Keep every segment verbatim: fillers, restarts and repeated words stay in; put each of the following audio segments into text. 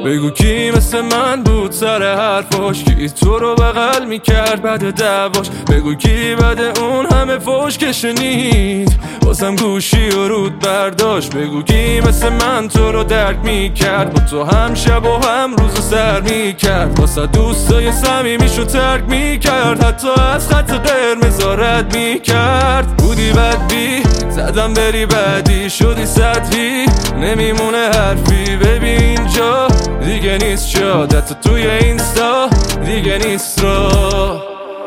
بگو کی مثل من بود سر حرفاش، کی تو رو بغل میکرد بعد دعواش. بگو کی بعد اون همه فوش که شنید واسم گوشی و رود برداشت. بگو کی مثل من تو رو درک میکرد، با تو هم شب و هم روز سر میکرد، واسه دوستای صمیمیشو ترک میکرد، حتی از خط قرمز رد میکرد. بودی بد بی زدم بری بعدی، شدی سطحی نمیمونه حرفی. ببین اینجا دیگه نیست شادت، توی اینستا دیگه نیست را.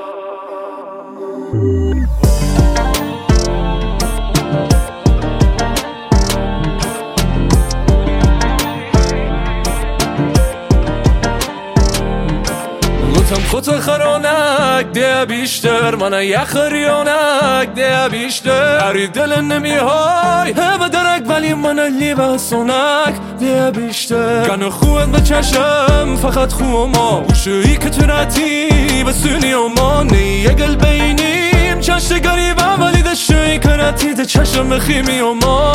گفتم خود خرانک ده بیشتر، من یخ ریانک ده بیشتر. هری دل نمیهای همه درک ولی من لیوه سونک ده بیشتر. کنه خوبت به چشم فقط خوب ما وشویی که ترتی بسونی و ما نیه گل بینیم چشت گریبم ولی دشویی کنتی ده چشم بخیمی و ما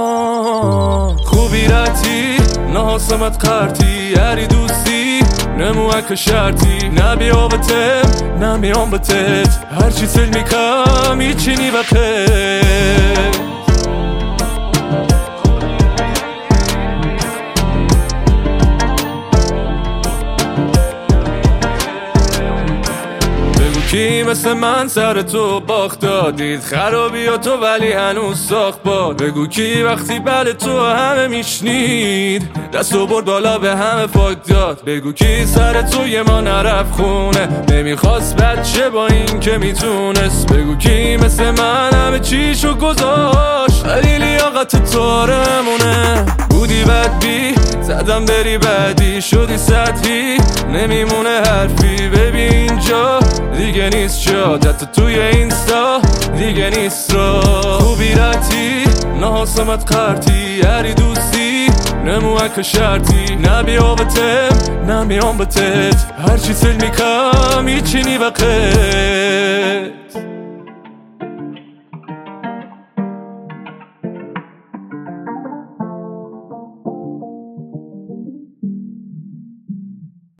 خوبی رتی ناسمت قرتی هری دوستی نموه که شرطی نبیا بتم نمیام بتت هرچی سل میکم ایچی نی بخیر. کی مثل من سر تو باخت دادید خرابی ها تو ولی هنوز ساخت باد. بگو کی وقتی بله تو همه میشنید دستو برد بالا به همه پاک داد. بگو کی سر تو یه ما نرفت خونه نمیخواست بچه با این که میتونست. بگو کی مثل من همه چیشو گذاشت ولی لیاقت تارمونه. بودی بد بی زدم بری بعدی، شدی سطحی نمیمونه حرفی. ببین اینجا دیگه نیست شادت، توی اینستا دیگه نیست را. خوبی رتی ناسمت قرتی هری دوستی نموه که شرطی نبیا بتم نمیام بتت هرچی سل میکم ایچی نی بخیر.